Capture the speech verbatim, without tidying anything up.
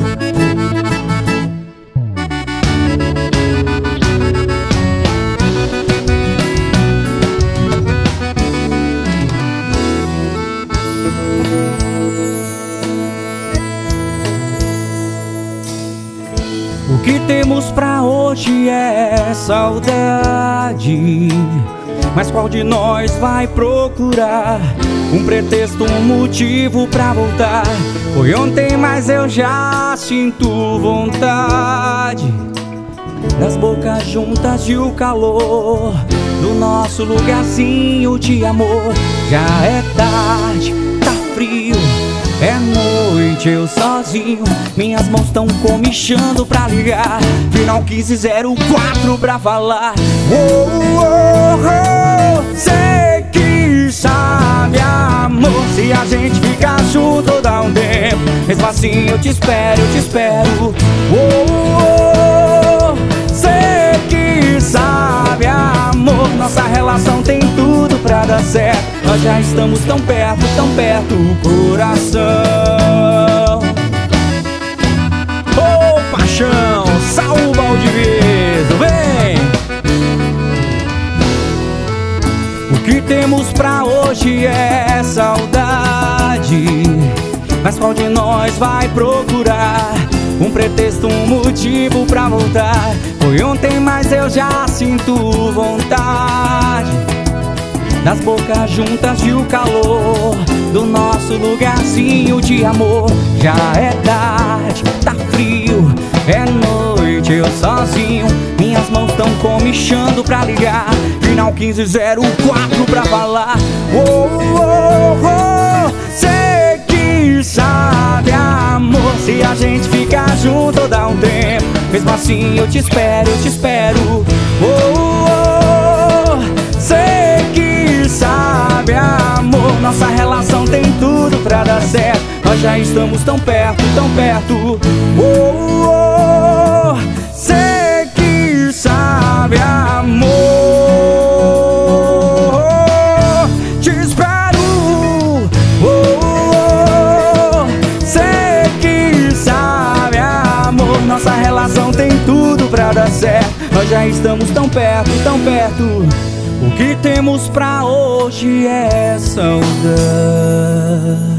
O que temos pra hoje é saudade, mas qual de nós vai procurar um pretexto, um motivo pra voltar? Foi ontem, mas eu já sinto vontade das bocas juntas e o calor do nosso lugarzinho de amor. Já é tarde, tá frio, é noite, eu sozinho, minhas mãos tão comichando pra ligar. Final quinze zero quatro pra falar. Oh, oh, oh, sei que sabe, amor, se a gente ficar junto dá um tempo. Mesmo assim eu te espero, eu te espero. Oh, oh, sei que sabe, amor, nossa relação tem tudo pra dar certo. Nós já estamos tão perto, tão perto, coração. Oh, paixão, Saul Valdiviso, vem! O que temos pra hoje é saudade, mas qual de nós vai procurar um pretexto, um motivo pra voltar? Foi ontem, mas eu já sinto vontade das bocas juntas e o calor do nosso lugarzinho de amor. Já é tarde, tá frio, é noite, eu sozinho, minhas mãos tão comichando pra ligar. Final quinze zero quatro pra falar. Oh, oh, oh, sei que sabe, amor, se a gente ficar junto dá um tempo. Mesmo assim eu te espero, eu te espero. Oh, oh, oh, sei que sabe, amor, nossa relação tem tudo pra dar certo. Nós já estamos tão perto, tão perto. Oh, oh, oh, sei que sabe, amor, te espero. Oh, oh, oh, sei que sabe, amor, nossa relação tem tudo pra dar certo. Nós já estamos tão perto, tão perto. O que temos pra hoje é saudade.